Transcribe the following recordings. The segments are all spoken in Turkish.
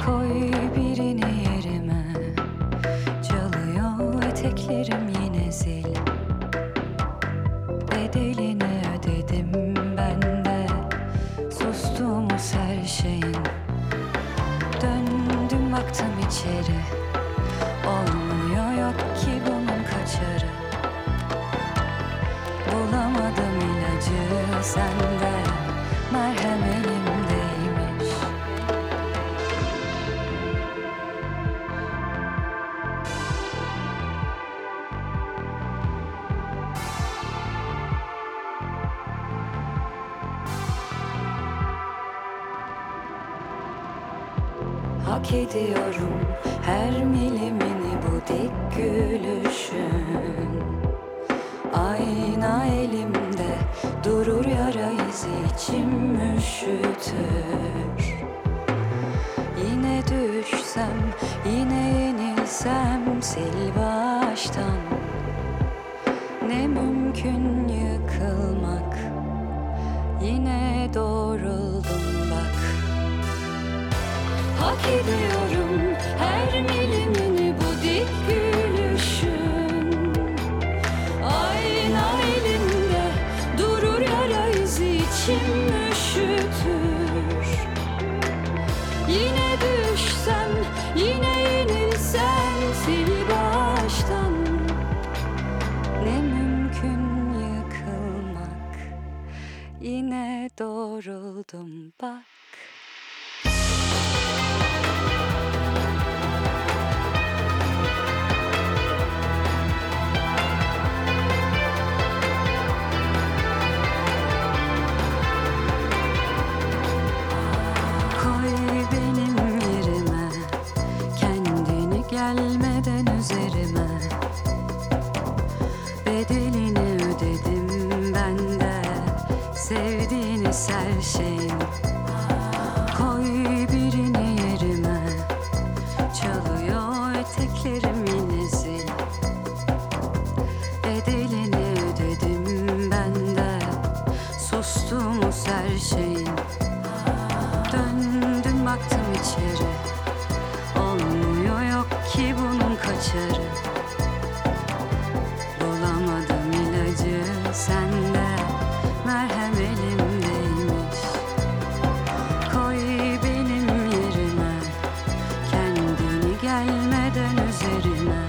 Koy birini yerime, çalıyor eteklerim yine zil. Bedelini ödedim ben de, sustuğumuz her şeyin. Döndüm baktım içeri, olmuyor yok ki bunun kaçarı. Bulamadım ilacı sende, merhem elimdeymiş. Hak ediyorum her milimini bu dik gülüşün. Ayna elimde durur, yara izi içim üşütür. Yine düşsem, yine yenilsem, sil baştan. Ne mümkün yıkılmak, yine doğruldum bak. Hak ediyorum her milimini bu dik gülüşün. Ayna elimde durur, yara izi içim üşütür. Yine düşsem, yine yenilsem, sil baştan. Ne mümkün yıkılmak, yine doğruldum bak. Gelmeden üzerime, bedelini ödedim ben de, sevdiğiniz her şeyin. Koy birini yerime, çalıyor eteklerim yine zil. Bedelini ödedim ben de, sustuğumuz her şeyin. Döndüm baktım içeri, olmuyor yok ki bunun kaçarı. Bulamadım ilacı sende, merhem elimdeymiş. Koy benim yerime, kendini gelmeden üzerime.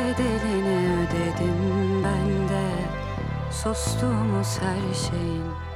Bedelini ödedim ben de, sustuğumuz her şeyin.